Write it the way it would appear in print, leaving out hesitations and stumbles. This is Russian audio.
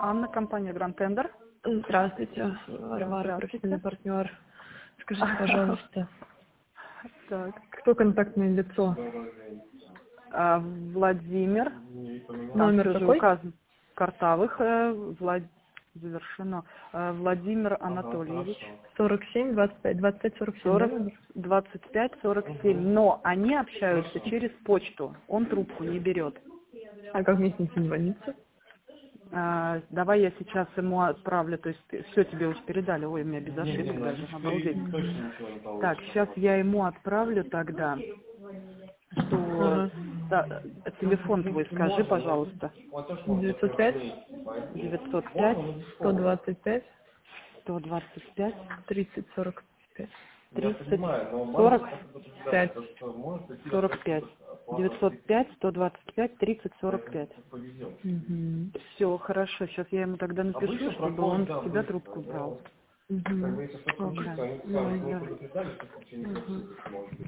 Анна, компания Grand Tender. Здравствуйте, Варвара, профессиональный партнер. Скажите, пожалуйста, Так. кто контактное лицо? Владимир. Номер какой? Указан. Картавых. Завершено. Владимир Анатольевич. 47, 25, 25, 47. 40, 25, 47. Но они общаются через почту. Он трубку не берет. А как мне с ним созвониться? Давай я сейчас ему отправлю, то есть все тебе уже передали, ой, у меня без ошибок даже, обалдеть. Так, сейчас я ему отправлю тогда, что телефон твой скажи, пожалуйста. 905 905 125 125 30 45. 30 40 5. 45. 905 125 30 45. Все, хорошо. Сейчас я ему тогда напишу, чтобы он с тебя трубку брал. Угу.